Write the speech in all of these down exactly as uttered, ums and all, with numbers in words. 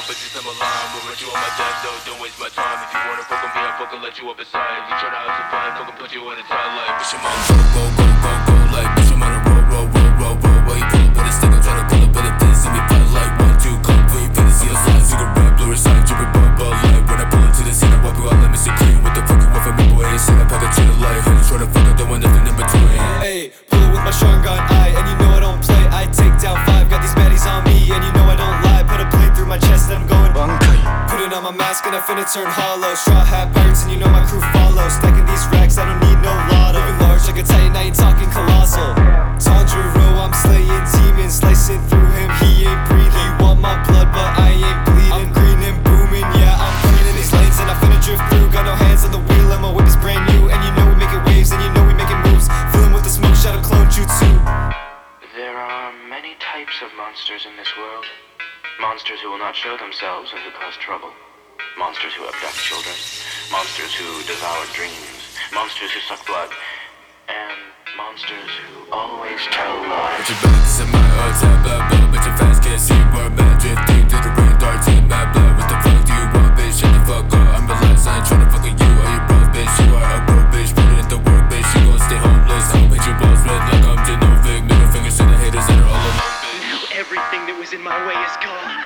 but just I'm alive. We'll run you on my deck, though, don't waste my time. If you wanna fuck with me, I'll fucking let you up inside. If you tryna have some fun, fucking put you on the top like bitch, I'm on go, go, go, go, go, like bitch, I'm on a roll, roll, roll, roll, roll. Why you pull up with a stick? I'm tryna pull up with a fence. See me fight like one, two, come for you, fantasy of slides. You can rap, blue or side, dripping bubble light. When I pull into the scene, I wipe you out, let me see clean. What the fuck you want from me, boy? Ain't said I pack a chill like honey, try to fuck up, don't want nothing in between. Hey, pull it with my Sean gun eye, and you know I don't play. I take down five, got these baddies on me, and you know I don't lie. Put a blade through my chest, and I'm going bunkai. Putting on my mask, and I finna turn hollow. Straw hat pirates, and you know my crew follows. Stacking these racks, I don't need no lotto. Living large like a titan, I ain't talking colossal. Tanjiro, I'm slaying demons, slicing through him, he ain't breathing. He want my blood, but I ain't bleeding. I'm green and booming, yeah, I'm running in these lanes, and I finna drift through. Got no hands on the wheel, and my whip is brand new. And you know we making waves, and you know we making moves. Filling with the smoke, shadow clone jutsu. There are many types of monsters in this world. Monsters who will not show themselves and who cause trouble. Monsters who abduct children. Monsters who devour dreams. Monsters who suck blood. And monsters who always tell lies. Put your back in my heart, tap, blah, blah. Bitch, I'm fast, can't see where I'm at. Drifting through the rain, darts in my blood. What the fuck do you want, bitch? Shut the fuck up. I'm relaxed, I ain't tryna fuck with you. Are you broke, bitch? You are a broke bitch. Put it in the work, bitch. You gon' stay homeless. I'll paint your balls red like I'm Genovic. Middle fingers to the haters that are all alone, bitch. Now everything that was in my way is gone.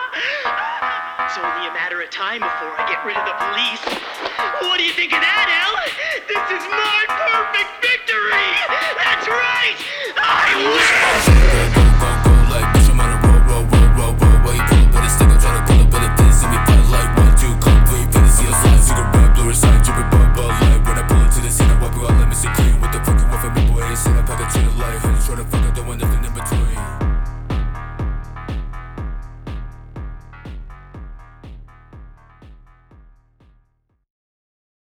It's only a matter of time before I get rid of the police. What do you think of that, Al?